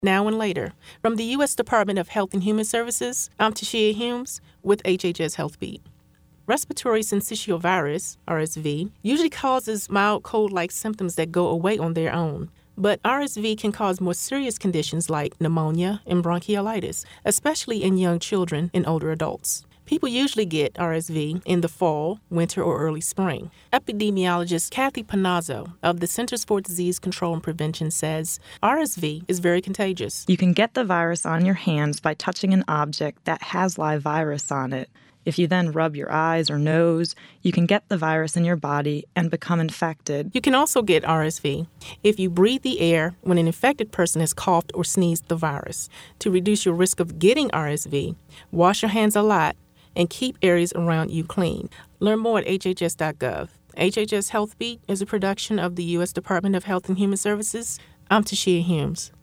Now and later. From the U.S. Department of Health and Human Services, I'm Tashia Humes with HHS HealthBeat. Respiratory syncytial virus, RSV, usually causes mild cold-like symptoms that go away on their own. But RSV can cause more serious conditions like pneumonia and bronchiolitis, especially in young children and older adults. People usually get RSV in the fall, winter, or early spring. Epidemiologist Kathy Panazzo of the Centers for Disease Control and Prevention says RSV is very contagious. You can get the virus on your hands by touching an object that has live virus on it. If you then rub your eyes or nose, you can get the virus in your body and become infected. You can also get RSV if you breathe the air when an infected person has coughed or sneezed the virus. To reduce your risk of getting RSV, wash your hands a lot and keep areas around you clean. Learn more at hhs.gov. HHS HealthBeat is a production of the U.S. Department of Health and Human Services. I'm Tashia Humes.